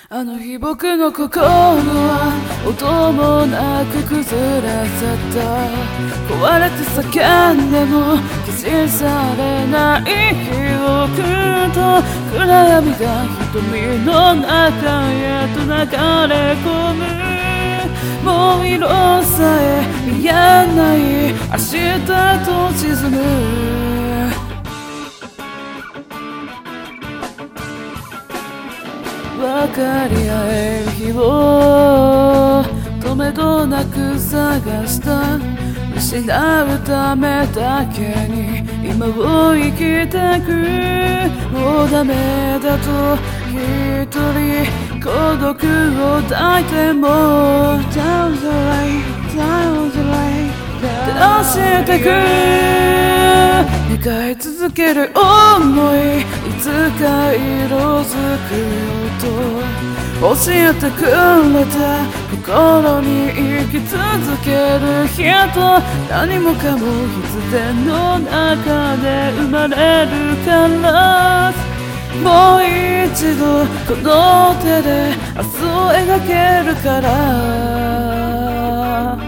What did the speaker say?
あの日僕の心は音もなく崩れ去った。壊れて叫んでも消し去れない記憶と暗闇が瞳の中へと流れ込む。もう色さえ見えない明日と沈む。分かり合える日を止めどなく探した。失うためだけに今を生きてく。もうダメだと一人孤独を抱いても Down the line, down the line 照してく。願い続ける想いいつか色づくよと教えてくれた。心に生き続ける人何もかも必然の中で生まれるから。もう一度この手で明日を描けるから。